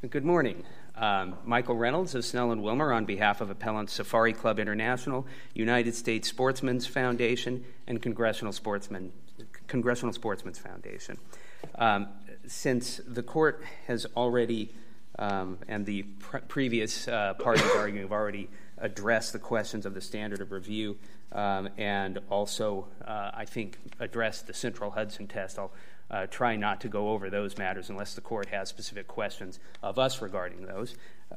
Good morning. Michael Reynolds of Snell & Wilmer on behalf of Appellants Safari Club International, United States Sportsmen's Foundation, and Congressional Sportsmen's Foundation. Since the court has already, and the previous parties arguing have already addressed the questions of the standard of review and also, I think, addressed the Central Hudson test, I'll try not to go over those matters unless the court has specific questions of us regarding those.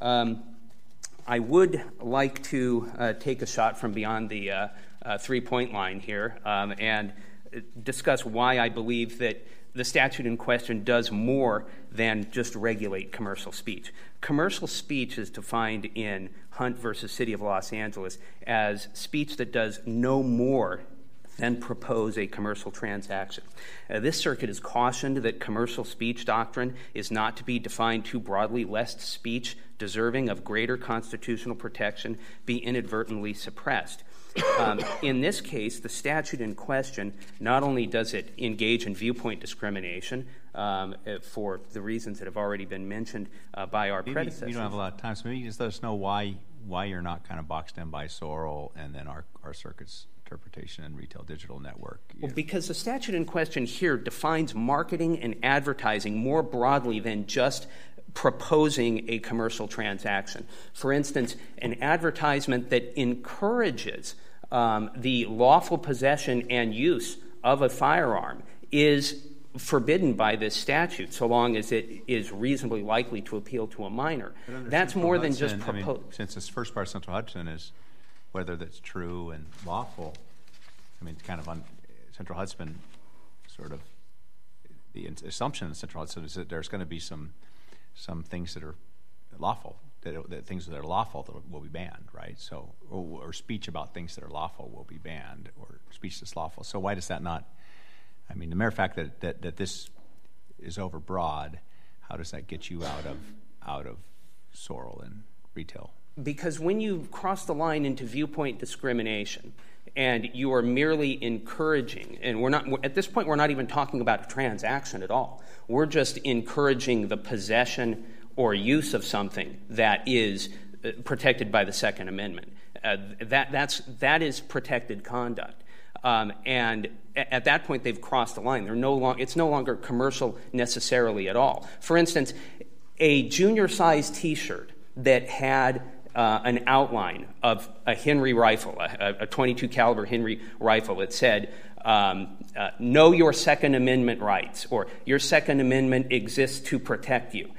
I would like to take a shot from beyond the three-point line here and discuss why I believe that the statute in question does more than just regulate commercial speech. Commercial speech is defined in Hunt versus City of Los Angeles as speech that does no more than propose a commercial transaction. This circuit has cautioned that commercial speech doctrine is not to be defined too broadly, lest speech deserving of greater constitutional protection be inadvertently suppressed. In this case, the statute in question, not only does it engage in viewpoint discrimination for the reasons that have already been mentioned by our predecessors. You don't have a lot of time, so maybe you just let us know why you're not kind of boxed in by Sorrell and then our circuit's interpretation and retail digital network. Well, because the statute in question here defines marketing and advertising more broadly than just proposing a commercial transaction. For instance, an advertisement that encourages the lawful possession and use of a firearm is forbidden by this statute, so long as it is reasonably likely to appeal to a minor. That's more than just propose. Since this first part of Central Hudson is whether that's true and lawful, I mean, kind of on Central Hudson, sort of the assumption in Central Hudson is that there's going to be some things that are lawful, that things that are lawful that will be banned, right? So, or speech about things that are lawful will be banned, or speech that's lawful. So why does that not? I mean, the mere fact that this is overbroad, how does that get you out of Sorrell and retail? Because when you cross the line into viewpoint discrimination and you are merely encouraging, and at this point we're not even talking about a transaction at all. We're just encouraging the possession or use of something that is protected by the Second Amendment. That is protected conduct. And at that point they've crossed the line. It's no longer commercial necessarily at all. For instance, a junior-sized T-shirt that had an outline of a Henry rifle, a .22 caliber Henry rifle. It said, know your Second Amendment rights, or your Second Amendment exists to protect you.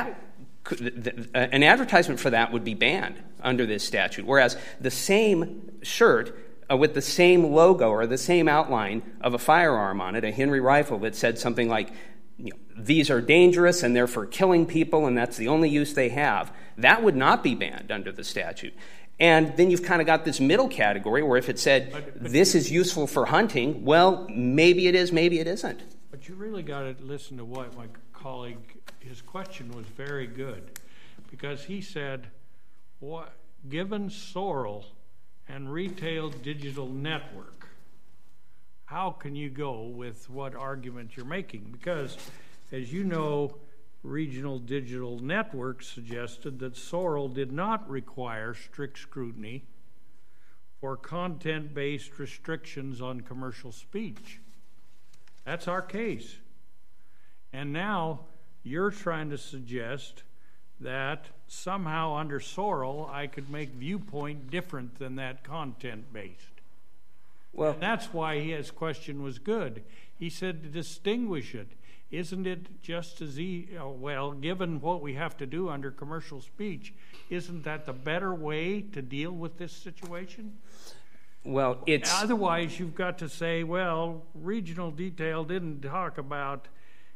An advertisement for that would be banned under this statute, whereas the same shirt with the same logo or the same outline of a firearm on it, a Henry rifle that said something like, these are dangerous and they're for killing people and that's the only use they have, that would not be banned under the statute. And then you've kind of got this middle category where if it said, this is useful for hunting, well, maybe it is, maybe it isn't. But you really got to listen to what my colleague, his question was very good, because he said, given Sorrell and retail digital network, how can you go with what argument you're making? Because, as you know, regional digital network suggested that Sorrell did not require strict scrutiny for content-based restrictions on commercial speech. That's our case. And now you're trying to suggest that somehow under Sorrell I could make viewpoint different than that content-based. Well, and that's why his question was good. He said to distinguish it. Isn't it just as given what we have to do under commercial speech, isn't that the better way to deal with this situation? Well, otherwise you've got to say, well, regional detail didn't talk about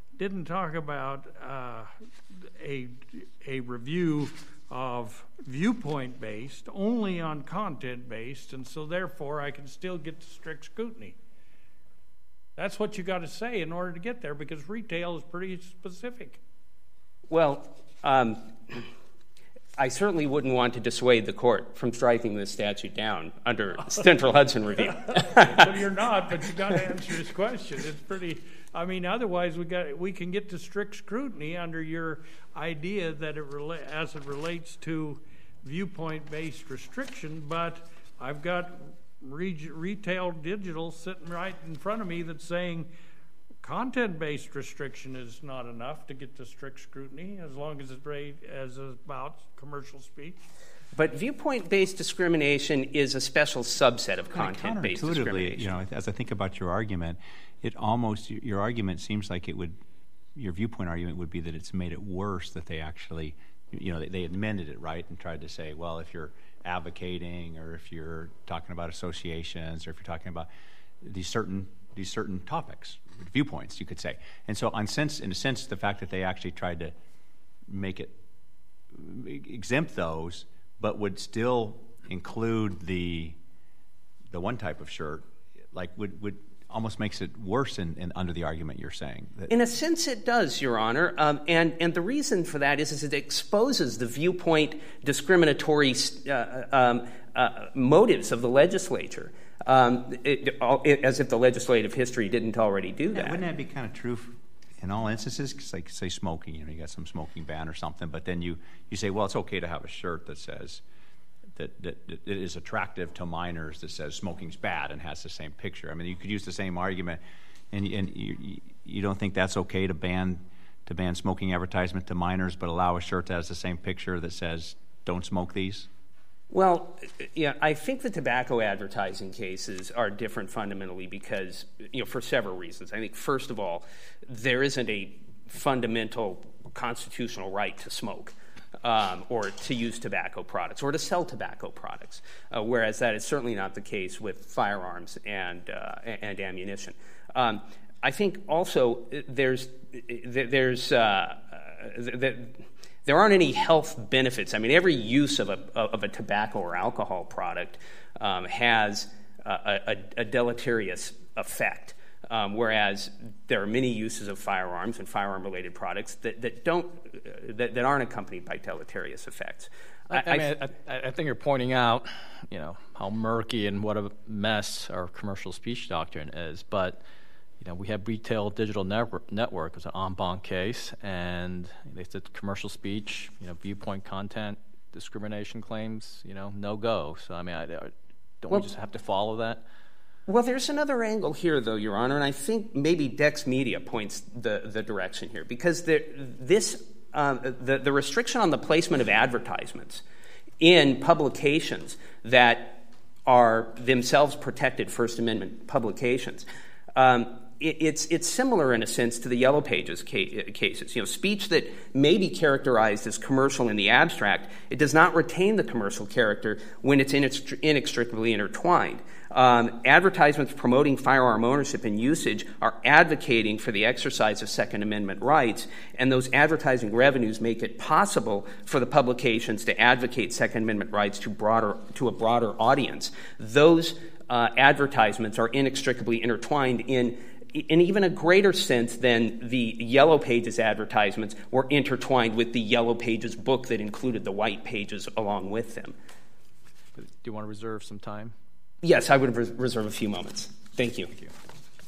a review of viewpoint-based, only on content-based, and so therefore I can still get to strict scrutiny. That's what you got to say in order to get there, because retail is pretty specific. Well, I certainly wouldn't want to dissuade the court from striking this statute down under Central Hudson review. Well, you're not, but you got to answer this question. It's pretty. I mean, otherwise we can get to strict scrutiny under your idea that as it relates to viewpoint-based restriction. But I've got retail digital sitting right in front of me that's saying content-based restriction is not enough to get to strict scrutiny as long as it's about commercial speech. But viewpoint-based discrimination is a special subset of content-based discrimination. You know, as I think about your argument, your argument seems like your viewpoint argument would be that it's made it worse that they actually, you know, they amended it, right, and tried to say, well, if you're advocating or if you're talking about associations or if you're talking about these certain topics, viewpoints, you could say. And so in a sense, the fact that they actually tried to make it exempt those, but would still include the one type of shirt, like would almost makes it worse under the argument you're saying. In a sense, it does, Your Honor. And the reason for that is it exposes the viewpoint discriminatory motives of the legislature. As if the legislative history didn't already do that. Wouldn't that be kind of true in all instances? Because, like, say smoking, you know, you got some smoking ban or something, but then you say, well, it's okay to have a shirt that says that it is attractive to minors that says smoking's bad and has the same picture. I mean, you could use the same argument, and you don't think that's okay to ban smoking advertisement to minors, but allow a shirt that has the same picture that says don't smoke these? Well, yeah, I think the tobacco advertising cases are different fundamentally because, you know, for several reasons. I think, first of all, there isn't a fundamental constitutional right to smoke or to use tobacco products or to sell tobacco products, whereas that is certainly not the case with firearms and ammunition. I think also there aren't any health benefits. I mean, every use of a tobacco or alcohol product has a deleterious effect, whereas there are many uses of firearms and firearm-related products that aren't accompanied by deleterious effects. I think you're pointing out, you know, how murky and what a mess our commercial speech doctrine is, but. You know, we have Retail Digital Network. It's an en banc case, and they said commercial speech, you know, viewpoint content, discrimination claims, you know, no go. So, I mean, we just have to follow that? Well, there's another angle here, though, Your Honor, and I think maybe Dex Media points the direction here, because the restriction on the placement of advertisements in publications that are themselves protected First Amendment publications. It's similar in a sense to the Yellow Pages cases. You know, speech that may be characterized as commercial in the abstract, it does not retain the commercial character when it's inextricably intertwined. Advertisements promoting firearm ownership and usage are advocating for the exercise of Second Amendment rights, and those advertising revenues make it possible for the publications to advocate Second Amendment rights to a broader audience. Those advertisements are inextricably intertwined in even a greater sense than the Yellow Pages advertisements were intertwined with the Yellow Pages book that included the white pages along with them. Do you want to reserve some time? Yes, I would reserve a few moments. Thank you. Thank you.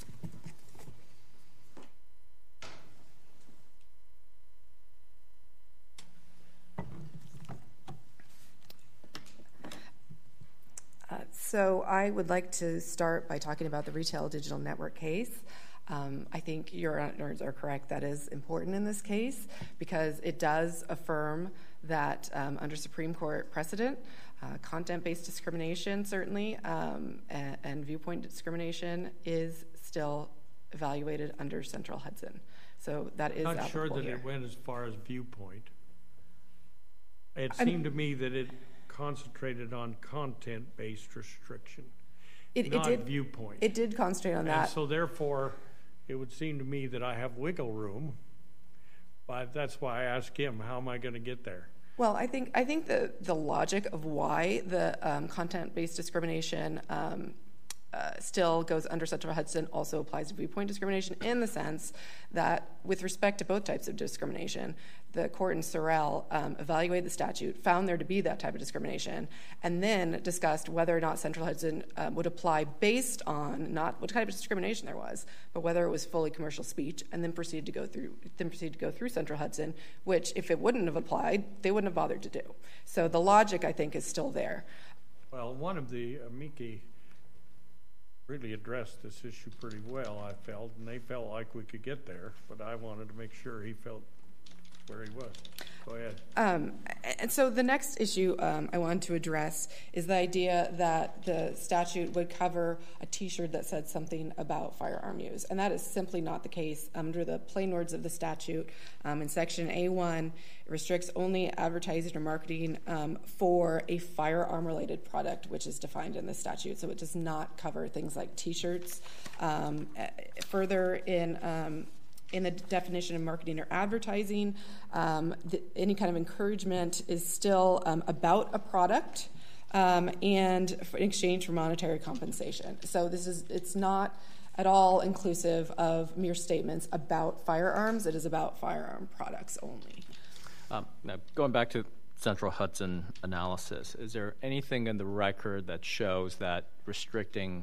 So I would like to start by talking about the Retail Digital Network case. I think your honors are correct. That is important in this case because it does affirm that under Supreme Court precedent, content-based discrimination certainly and viewpoint discrimination is still evaluated under Central Hudson. So that is not sure that here. It went as far as viewpoint. It seemed to me that it concentrated on content-based restriction, not viewpoint. It did concentrate on that. And so therefore, it would seem to me that I have wiggle room, but that's why I asked him, how am I going to get there? Well, I think the logic of why the content-based discrimination still goes under Central Hudson, also applies to viewpoint discrimination in the sense that with respect to both types of discrimination, the court in Sorrell evaluated the statute, found there to be that type of discrimination, and then discussed whether or not Central Hudson would apply based on not what type of discrimination there was, but whether it was fully commercial speech, and then proceeded to go through Central Hudson, which if it wouldn't have applied, they wouldn't have bothered to do. So the logic, I think, is still there. Well, one of the amici really addressed this issue pretty well, I felt, and they felt like we could get there, but I wanted to make sure he felt where he was. Go ahead. And so the next issue I wanted to address is the idea that the statute would cover a T-shirt that said something about firearm use, and that is simply not the case. Under the plain words of the statute, in Section A1, it restricts only advertising or marketing for a firearm-related product, which is defined in the statute. So it does not cover things like T-shirts. Further, in the definition of marketing or advertising, any kind of encouragement is still about a product and in exchange for monetary compensation. So it's not at all inclusive of mere statements about firearms. It is about firearm products only. Now, going back to Central Hudson analysis, is there anything in the record that shows that restricting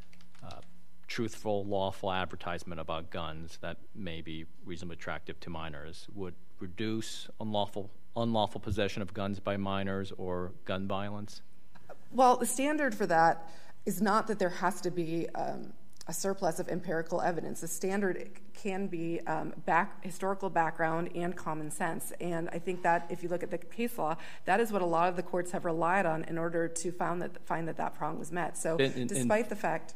truthful, lawful advertisement about guns that may be reasonably attractive to minors would reduce unlawful possession of guns by minors or gun violence? Well, the standard for that is not that there has to be a surplus of empirical evidence. The standard can be historical background and common sense. And I think that if you look at the case law, that is what a lot of the courts have relied on in order to find that prong was met. So despite the fact...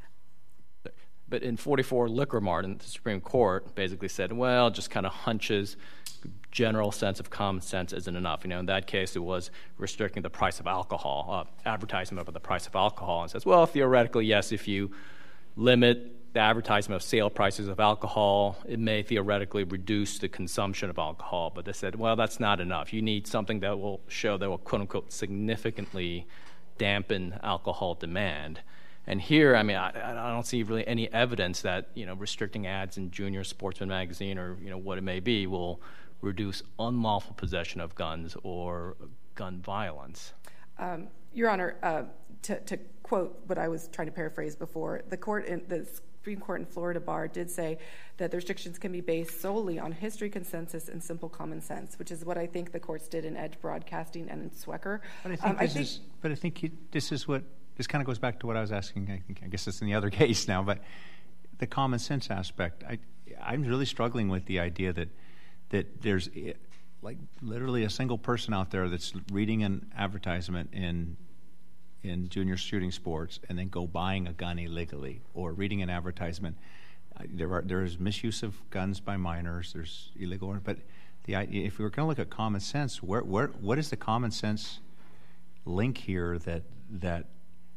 But in 44 Liquor Mart, the Supreme Court basically said, well, just kind of hunches, general sense of common sense isn't enough. In that case, it was restricting the price of alcohol, advertisement about the price of alcohol, and says, well, theoretically, yes, if you limit the advertisement of sale prices of alcohol, it may theoretically reduce the consumption of alcohol. But they said, well, that's not enough. You need something that will show that will, quote unquote, significantly dampen alcohol demand. And here, I don't see really any evidence that restricting ads in Junior Sportsman magazine or what it may be will reduce unlawful possession of guns or gun violence. Your Honor, to quote what I was trying to paraphrase before, the Supreme Court in Florida Bar did say that the restrictions can be based solely on history, consensus, and simple common sense, which is what I think the courts did in Edge Broadcasting and in Swecker. But I think this is what. This kind of goes back to what I was asking. I guess it's in the other case now, but the common sense aspect. I'm really struggling with the idea that there's like literally a single person out there that's reading an advertisement in junior shooting sports and then go buying a gun illegally, or reading an advertisement. There is misuse of guns by minors. There's illegal, but if we were going to look at common sense, what is the common sense link here that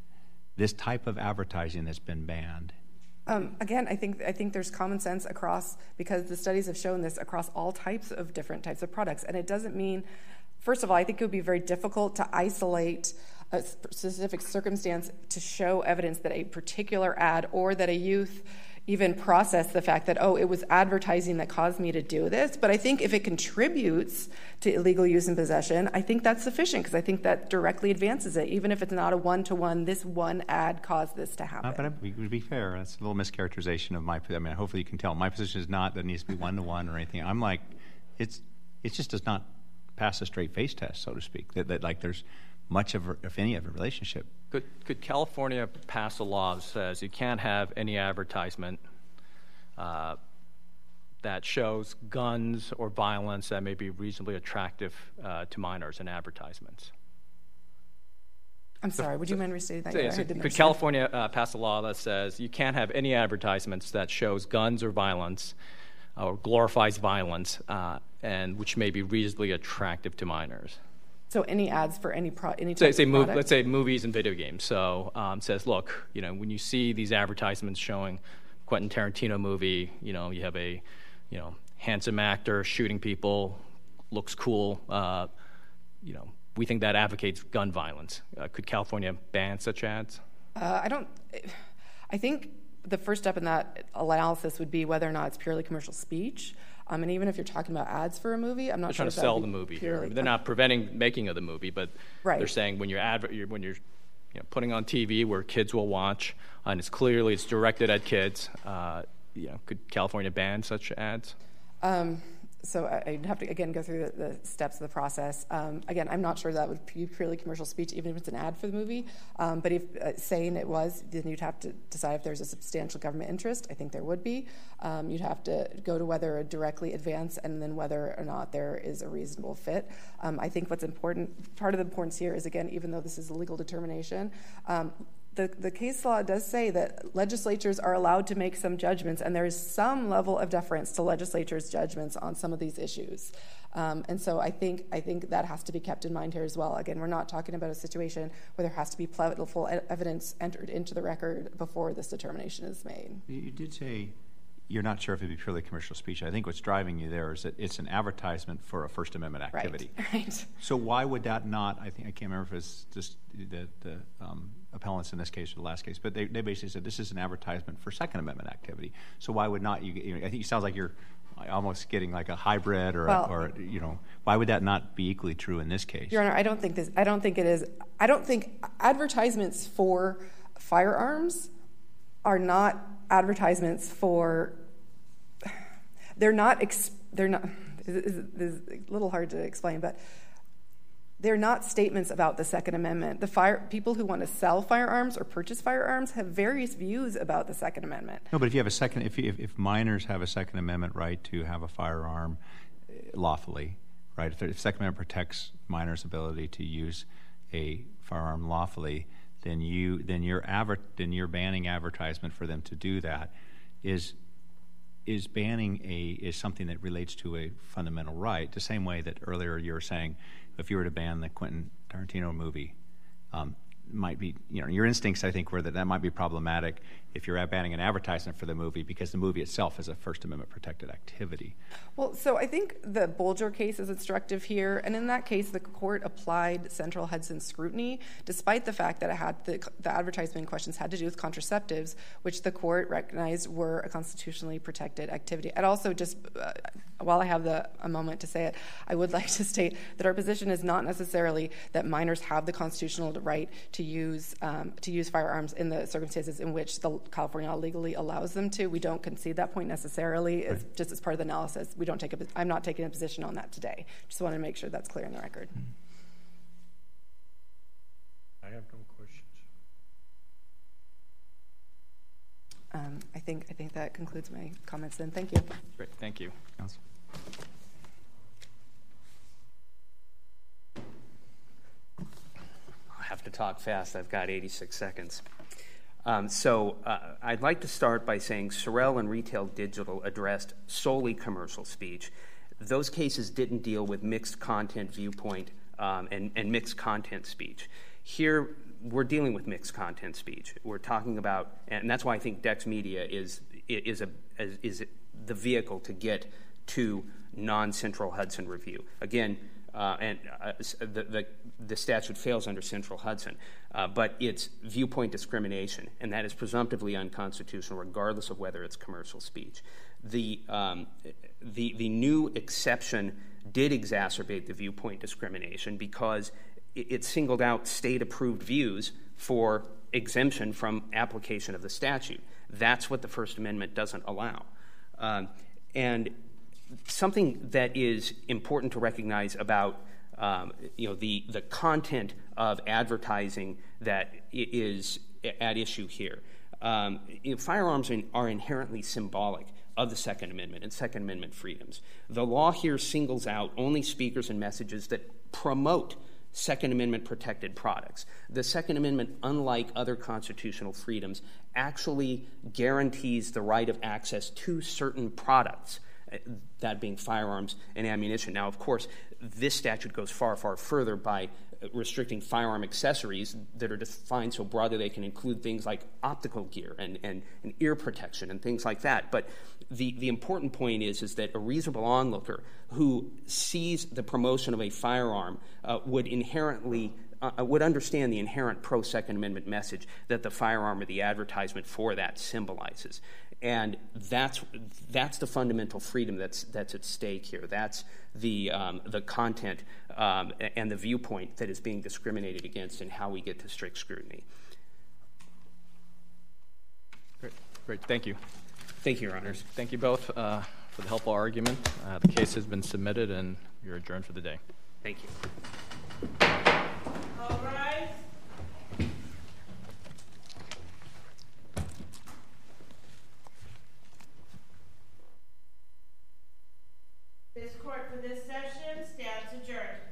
this type of advertising that's been banned? Again, I think there's common sense across, because the studies have shown this across all different types of products. And it doesn't mean, first of all, I think it would be very difficult to isolate a specific circumstance to show evidence that a particular ad or that a youth even process the fact that, it was advertising that caused me to do this. But I think if it contributes to illegal use and possession, I think that's sufficient, because I think that directly advances it, even if it's not a one-to-one, this one ad caused this to happen. But to be fair, that's a little mischaracterization of hopefully you can tell. My position is not that it needs to be one-to-one or anything. I'm like, it just does not pass a straight face test, so to speak, that like there's much of, if any, of a relationship. Could California pass a law that says you can't have any advertisement that shows guns or violence that may be reasonably attractive to minors in advertisements? I'm sorry, would you mind restating that? Could California pass a law that says you can't have any advertisements that shows guns or violence or glorifies violence, and which may be reasonably attractive to minors? So any ads for any type of product? Let's say movies and video games. So says, look, when you see these advertisements showing Quentin Tarantino movie, you have a handsome actor shooting people, looks cool. we think that advocates gun violence. Could California ban such ads? I think the first step in that analysis would be whether or not it's purely commercial speech. And even if you're talking about ads for a movie, I'm not sure. They're trying to sell the movie. They're not preventing making of the movie, but they're saying when you're putting on TV where kids will watch, and it's directed at kids. Could California ban such ads? So I'd have to, again, go through the steps of the process. Again, I'm not sure that would be purely commercial speech, even if it's an ad for the movie. But if saying it was, then you'd have to decide if there's a substantial government interest. I think there would be. You'd have to go to whether it directly advance and then whether or not there is a reasonable fit. I think what's important, part of the importance here is, again, even though this is a legal determination, the case law does say that legislatures are allowed to make some judgments, and there is some level of deference to legislatures' judgments on some of these issues. And so I think that has to be kept in mind here as well. Again, we're not talking about a situation where there has to be plentiful evidence entered into the record before this determination is made. You did say you're not sure if it'd be purely commercial speech. I think what's driving you there is that it's an advertisement for a First Amendment activity. Right. So why would that not? I can't remember if it's just the appellants in this case or the last case, but they basically said this is an advertisement for Second Amendment activity. So why would not you? I think it sounds like you're almost getting like a hybrid, or why would that not be equally true in this case? Your Honor, I don't think it is. I don't think advertisements for firearms are not advertisements for. They're not. This is a little hard to explain, but they're not statements about the Second Amendment. People who want to sell firearms or purchase firearms have various views about the Second Amendment. No, but if you have if minors have a Second Amendment right to have a firearm lawfully, right? If Second Amendment protects minors' ability to use a firearm lawfully, then you're banning advertisement for them to do that. Is banning is something that relates to a fundamental right, the same way that earlier you were saying if you were to ban the Quentin Tarantino movie, might be, your instincts, I think, were that might be problematic if you're banning an advertisement for the movie because the movie itself is a First Amendment protected activity. Well, so I think the Bolger case is instructive here, and in that case, the court applied Central Hudson scrutiny, despite the fact that it had the advertisement questions had to do with contraceptives, which the court recognized were a constitutionally protected activity. I'd also just, while I have a moment to say it, I would like to state that our position is not necessarily that minors have the constitutional right to use firearms in the circumstances in which the California law legally allows them to. We don't concede that point necessarily. It's just as part of the analysis. I'm not taking a position on that today. Just want to make sure that's clear in the record. I have no questions. I think that concludes my comments then. Thank you. Great. Thank you. Counsel. I have to talk fast. I've got 86 seconds. I'd like to start by saying Sorrell and Retail Digital addressed solely commercial speech. Those cases didn't deal with mixed content viewpoint and mixed content speech. Here, we're dealing with mixed content speech. We're talking about, and that's why I think Dex Media is the vehicle to get to non-Central Hudson review. Again, the statute fails under Central Hudson, but it's viewpoint discrimination, and that is presumptively unconstitutional regardless of whether it's commercial speech. The new exception did exacerbate the viewpoint discrimination because it singled out state-approved views for exemption from application of the statute. That's what the First Amendment doesn't allow. And something that is important to recognize about the content of advertising that is at issue here. Firearms are inherently symbolic of the Second Amendment and Second Amendment freedoms. The law here singles out only speakers and messages that promote Second Amendment protected products. The Second Amendment, unlike other constitutional freedoms, actually guarantees the right of access to certain products, that being firearms and ammunition. Now, of course, this statute goes far, far further by restricting firearm accessories that are defined so broadly they can include things like optical gear and ear protection and things like that. But the important point is that a reasonable onlooker who sees the promotion of a firearm would inherently would understand the inherent pro-Second Amendment message that the firearm or the advertisement for that symbolizes. And that's the fundamental freedom that's at stake here. That's the content and the viewpoint that is being discriminated against and how we get to strict scrutiny. Great. Thank you. Thank you, Your Honors. Thank you both for the helpful argument. The case has been submitted, and you're adjourned for the day. Thank you. All rise. This court for this session stands adjourned.